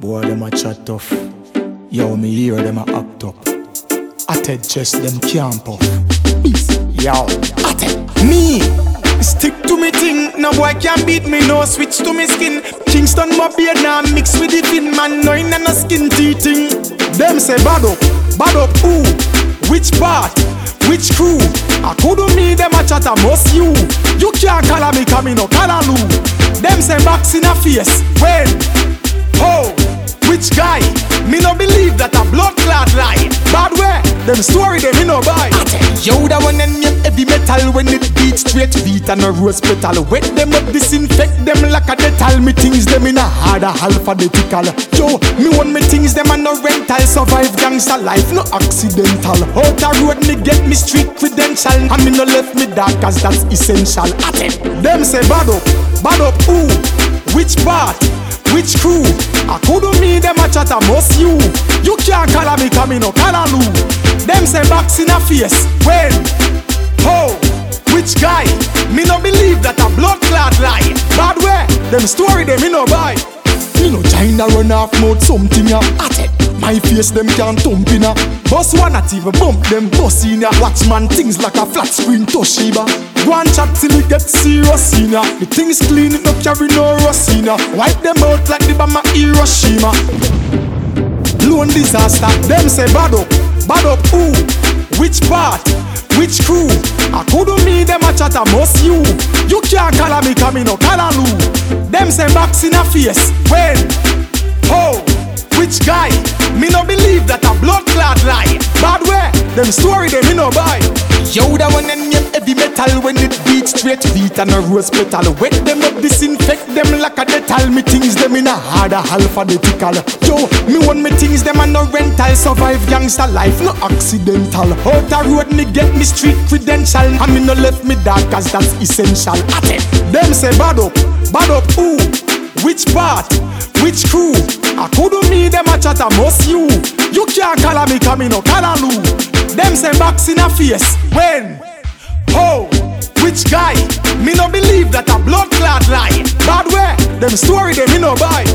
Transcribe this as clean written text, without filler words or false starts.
Boy, them a chat tough. Yo, me hear them a act up. Atted chest, them can't puff. Yo, Atted. Me, stick to me thing. No boy can beat me, no switch to me skin. Kingston my beard now mix with the fin. Man, no in and no skin teething. Them say bad up, who? Which part? Which crew? I couldn't me, them a chat a must you. You can't call me, come in no callaloo. Them say box in a face. When? Oh, which guy? Me no believe that a blood clot lie. Bad way, them story them me no buy. Yo, that one and name heavy metal when it beats straight beat and a rose petal. Wet them up, disinfect them like a detal. Me things them in a harder alphabetical. Yo, me want me things them and no rental. Survive gangster life, no accidental. Out the road me get me street credential. And me no left me dark cause that's essential. Them say bad up who? Which part? Which crew? I couldn't me, them a chat a must you. You can't call me, come in no callaloo. Them say box in a face. When? Oh, which guy? Me no believe that a blood clot lie. Bad way, them story them me no buy. Me no China run off mouth something ya. My face them can't thump in ya. Boss one not even bump them boss in ya. Watchman things like a flat screen Toshiba. Go and chat till it get serious in ya. The things clean it no carry no rust in ya. Wipe them out like the Bama Hiroshima. Lone disaster. Them say bad up who? Which part? Which crew? I couldn't me, them a chat a must you. You can't call me, come in no callaloo. Them say box in a face. When? Oh, which guy? Me no believe that a blood clot lie. Bad way, them story them me no buy. Yo, that one and name heavy metal when it beats straight beat and a rose petal. Wet them up, disinfect them like a detal. Me things them in a harder alphabetical. Yo, me want me things them and no rental. Survive gangster life, no accidental. Out the road me get me street credential. And me no left me dark cause that's essential. Them say bad up who? Which part? Which crew? I couldn't me, them a chat a must you. You can't call me, come in no callaloo. Them say box in a face. When? Oh, which guy? Me no believe that a blood clot lie. Bad way, them story them me no buy.